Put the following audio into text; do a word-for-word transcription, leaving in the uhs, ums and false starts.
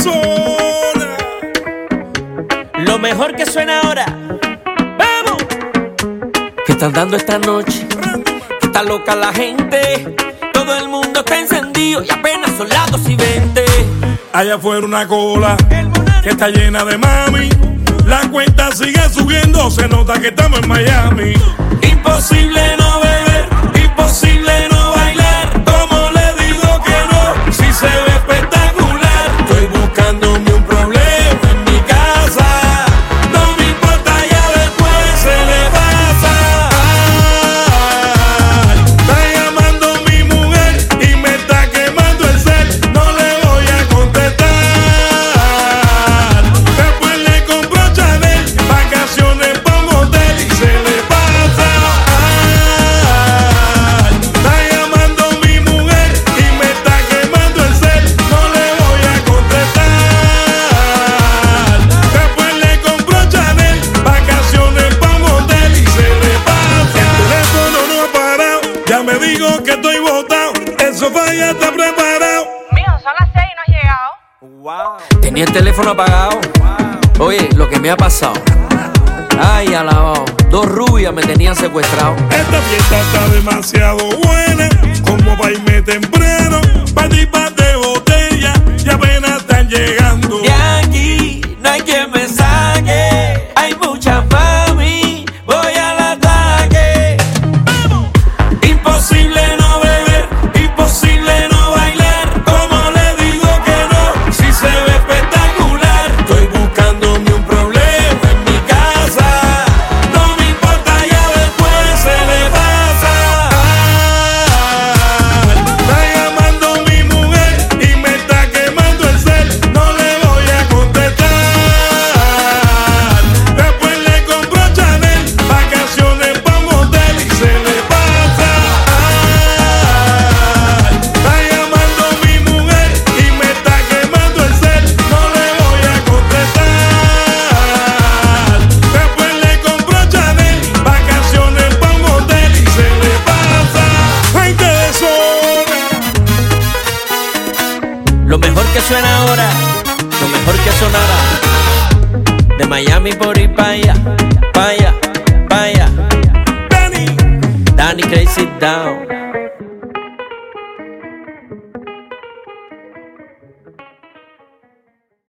zona. Lo mejor que suena ahora. ¡Vamos! ¿Qué están dando esta noche? Está loca la gente. Todo el mundo está encendido y apenas son las dos y veinte. Allá afuera una cola que está llena de mami. La cuenta sigue subiendo, se nota que estamos en Miami. Imposible no beber, imposible no bailar. ¿Cómo le digo que no? Si se ve espectacular. Estoy buscándome un problema en mi casa. No me importa, ya después se le pasa. Ay, está llamando mi mujer y me está quemando el cel. No le voy a contestar. Después le compro Chanel, vacaciones pa' un hotel y se le pasa. Ay, está llamando mi mujer y me está quemando el cel. No le voy a contestar. Después le compro Chanel, vacaciones pa' un hotel y se le pasa. El teléfono no ha parado, ya me digo que estoy botado. El sofá ya está preparado. Mijo, son las seis y no has llegado. Wow. Tenía el teléfono apagado. Oye, lo que me ha pasado. Ay, alabado. Dos rubias me tenían secuestrado. Esta fiesta está demasiado buena, como pa' irme temprano. Patipas de botella y apenas están llegando. De aquí no hay quien me saque. Hay mucha mami, voy al ataque. Imposible no beber, imposible no bailar. ¿Cómo le digo que no? Si se ve espectacular. Estoy buscándome un problema en mi casa. No me importa, ya después se le pasa. Ay, está llamando mi mujer y me está quemando el cel. No le voy a contestar. Después le compro Chanel, vacaciones pa' un hotel y se le pasa. Ay, está llamando mi mujer y me está quemando el cel. No le voy a contestar. Después le compro Chanel, vacaciones pa' un hotel y se le pasa. Gente de zona. Lo mejor que suena ahora, lo mejor que sonará. De Miami por ir pa' allá, pa' allá, pa' allá. Dani. Danny Crazy Down.